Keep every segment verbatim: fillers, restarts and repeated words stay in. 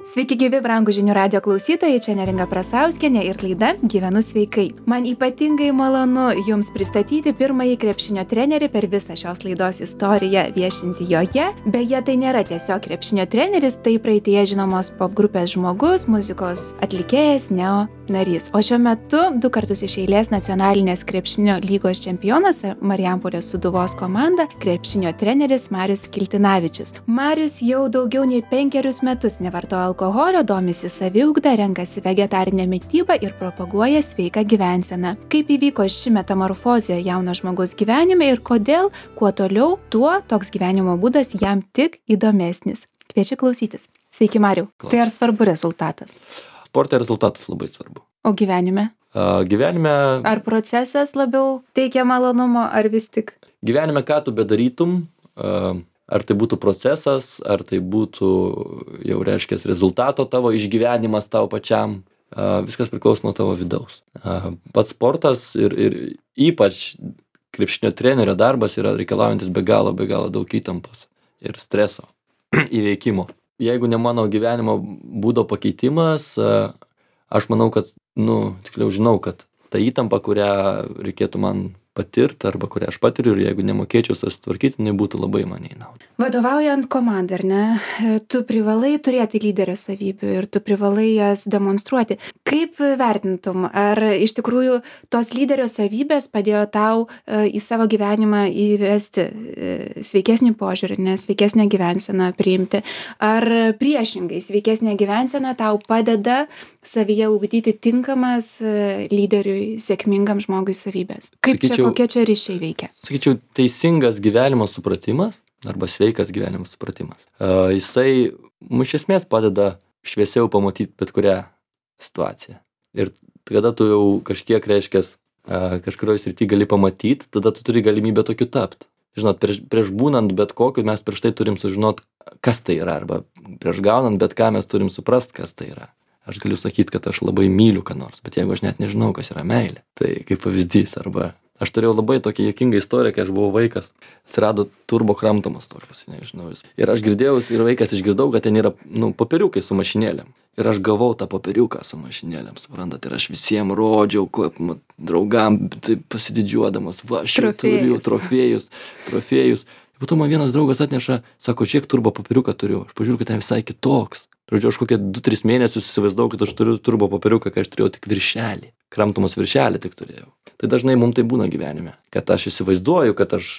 Sveiki gyvi, brangų žinių radio klausytojai, čia Neringa Prasauskienė ir laida Gyvenu sveikai. Man ypatingai malonu Jums pristatyti pirmąjį krepšinio trenerį per visą šios laidos istoriją viešinti joje. Beje, tai nėra tiesiog krepšinio treneris, tai praeityje žinomos popgrupės žmogus, muzikos atlikėjas, Neo narys. O šiuo metu du kartus iš eilės nacionalinės krepšinio lygos čempionas Marijampolės Sūduvos komanda, krepšinio treneris Marius Kiltinavičius. Marius jau daugiau nei penkerius metus nevartoja alkoholio, domisi saviugda, renkasi vegetarinę mitybą ir propaguoja sveiką gyvenseną. Kaip įvyko ši metamorfozė jauno žmogaus gyvenime ir kodėl, kuo toliau, tuo toks gyvenimo būdas jam tik įdomesnis. Kviečiu klausytis. Sveiki, Mariau. Klausim. Tai ar svarbu rezultatas? Sporte rezultatas labai svarbu. O gyvenime? A, gyvenime... Ar procesas labiau teikia malonumo, ar vis tik? Gyvenime, ką tu bedarytum, a, ar tai būtų procesas, ar tai būtų jau reiškia rezultato tavo išgyvenimas tau pačiam, a, viskas priklauso nuo tavo vidaus. A, pats sportas ir, ir ypač krepšinio trenerio darbas yra reikalaujantis be galo, be galo daug įtampos ir streso įveikimo. Jeigu ne mano gyvenimo būdo pakeitimas, a, aš manau, kad, nu, tiksliau žinau, kad ta įtampa, kurią reikėtų man patirti arba kurią aš patiriu ir jeigu nemokėčiau susitvarkyti, jinai būtų labai man į naudą. Vadovaujant komandai, ar ne, tu privalai turėti lyderio savybių ir tu privalai jas demonstruoti. Kaip vertintum, ar iš tikrųjų tos lyderio savybės padėjo tau į savo gyvenimą įvesti sveikesnį požiūrį, ne, sveikesnę gyvenseną priimti, ar priešingai sveikesnė gyvensena tau padeda savyje ugdyti tinkamas lyderiui, sėkmingam žmogui savybės? Kaip Sakyčiau, čia, kokie čia ryšiai veikia? Sakyčiau, teisingas gyvenimo supratimas arba sveikas gyvenimo supratimas. Uh, jisai mums iš esmės padeda šviesiau pamatyti bet kurią situaciją. Ir kada tu jau kažkiek, reiškias, uh, kažkurioje srityje gali pamatyti, tada tu turi galimybę tokiu tapti. Žinot, prieš, prieš būnant bet kokiu mes prieš tai turim sužinot, kas tai yra, arba prieš gaunant bet ką mes turim suprast, kas tai yra. Aš galiu sakyti, kad aš labai myliu ką nors, bet jeigu aš net nežinau, kas yra meilė, tai kaip pavyzdys, arba aš turėjau labai tokią juokingą istoriją, kai aš buvau vaikas, atsirado turbo kramtomos tokios, nežinau. Ir aš girdėjau, ir vaikas išgirdau, kad ten yra, nu, popieriukai su mašinėlėm. Ir aš gavau tą popieriuką su mašinėlėm, suprantat, ir aš visiems rodžiau, ko, mat, draugam, tai pasididžiuodamas, va, aš jau turiu trofėjus, trofėjus. Ir po to man vienas draugas atneša, sako, žiūrėk, turbo popieriuką turiu. Aš pažiūrėjau, kad ten visai kitoks. Žodžiu, aš kokie du tris mėnesius įsivaizdavau, kad aš turiu turbo popieriuką, kai aš turėjau tik viršelį. Kramtomas viršelį tik turėjau. Tai dažnai mums tai būna gyvenime, kad aš įsivaizduoju, kad aš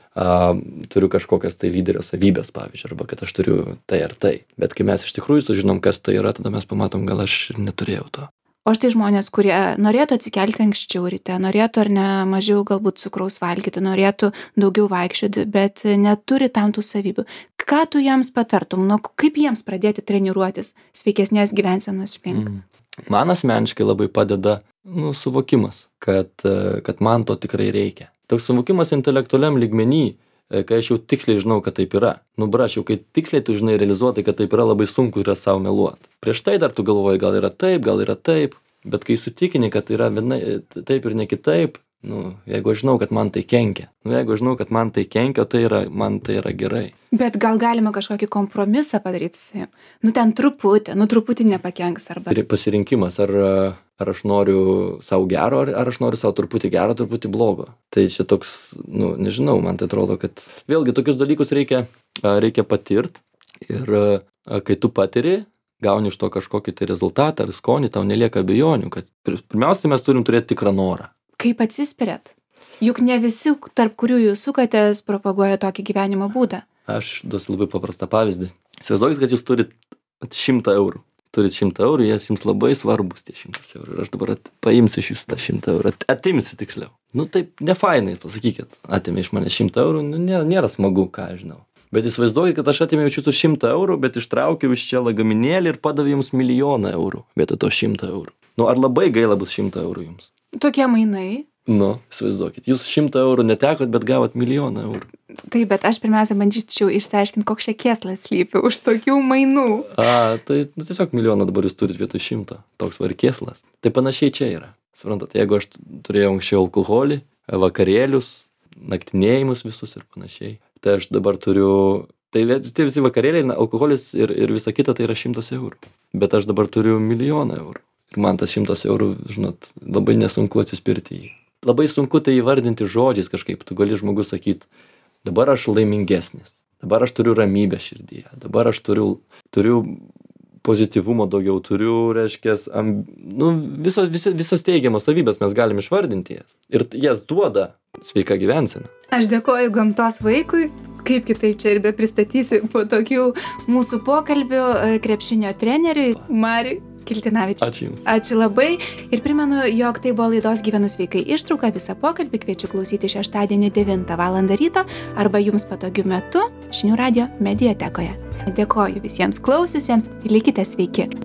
a, turiu kažkokias tai lyderio savybės, pavyzdžiui, arba kad aš turiu tai ar tai. Bet kai mes iš tikrųjų sužinom, kas tai yra, tada mes pamatom, gal aš ir neturėjau to. O štai žmonės, kurie norėtų atsikelti anksčiau ryte, norėtų ar ne mažiau galbūt cukraus valgyti, norėtų daugiau vaikščioti, bet neturi tam tų savybių. Ką tu jiems patartum? Nu, kaip jiems pradėti treniruotis sveikesnės gyvensenos link? Mm. Man asmeniškai labai padeda, nu, suvokimas, kad, kad man to tikrai reikia. Toks suvokimas intelektualiam lygmenį, kai aš jau tiksliai žinau, kad taip yra. Nu, braš, jau kai tiksliai tu žinai realizuoti, kad taip yra, labai sunku yra savo meluoti. Prieš tai dar tu galvoji, gal yra taip, gal yra taip, bet kai sutikini, kad yra viena, taip ir ne kitaip, nu, jeigu aš žinau, kad man tai kenkia, nu, jeigu aš žinau, kad man tai kenkia, tai yra, man tai yra gerai. Bet gal galima kažkokį kompromisą padaryti su jiem? Nu, ten truputį, nu, truputį nepakenks arba... Pasirinkimas, ar, ar aš noriu savo gero, ar, ar aš noriu savo truputį gero, truputį blogo. Tai čia toks, nu, nežinau, man tai atrodo, kad vėlgi tokius dalykus reikia, reikia patirt ir kai tu patiri, gauni iš to kažkokį tai rezultatą ar skonį, tau nelieka abejonių, kad pirmiausia, mes turim turėti tikrą norą. Kaip atsispiriat? Juk ne visi, tarp kurių jūs sukatės, propaguoja tokį gyvenimo būdą. Aš duosiu labai paprastą pavyzdį. Įsivaizduokit, kad jūs turit šimtą eurų. Turit šimtą eurų, jie jums labai svarbus tie šimtas eurų. Ir aš dabar at, paimsiu iš jūsų tą šimtą eurų. At, atimsiu tiksliau. Nu taip, nefainai, pasakykit. Atėmė iš mane šimtą eurų, nu, nėra, nėra smagu, ką aš žinau. Bet įsivaizduokit, kad aš atėmiau iš jūsų šimtą eurų, bet ištraukiau iš čia lagaminėlį ir padaviau jums milijoną eurų vietoj to šimtą eurų. Nu, ar labai gaila bus šimtą eurų jums? Tokie mainai. Nu, įsivaizduokit, jūs šimtą eurų netekot, bet gavot milijoną eurų. Taip, bet aš pirmiausia bandžiau išsiaiškinti, koks čia kėslas slypi už tokių mainų. A, tai nu, tiesiog milijoną dabar jūs turit vietoj šimto. Toks var kėslas. Tai panašiai čia yra. Suprantat, jeigu aš turėjau anksčiau alkoholį, vakarėlius, naktinėjimus visus ir panašiai, tai aš dabar turiu Tai, ve- tie visi vakarėliai, na, alkoholis ir, ir visa kita tai yra šimtas eurų. Bet aš dabar turiu milijoną eurų. Ir man tas šimtas eurų, žinot, labai nesunku atsispirti į jį. Labai sunku tai įvardinti žodžiais kažkaip. Tu gali žmogus sakyti, dabar aš laimingesnis, dabar aš turiu ramybę širdyje, dabar aš turiu, turiu pozityvumo daugiau, turiu, reiškia, am, nu, visos, visos, visos teigiamos savybės mes galim išvardinti jas. Ir jas duoda sveika gyvensena. Aš dėkoju gamtos vaikui, kaip kitaip čia ir be pristatysi po tokių mūsų pokalbių e, krepšinio treneriui Mariui Kiltinavičiui. Ačiū Jums. Ačiū labai ir primenu, jog tai buvo laidos Gyvenu sveikai ištrauka. Visą pokalbį kviečiu klausyti šeštadienį devintą valandą ryto arba jums patogiu metu Žinių radijo mediatekoje. Dėkoju visiems klausiusiems, likite sveiki.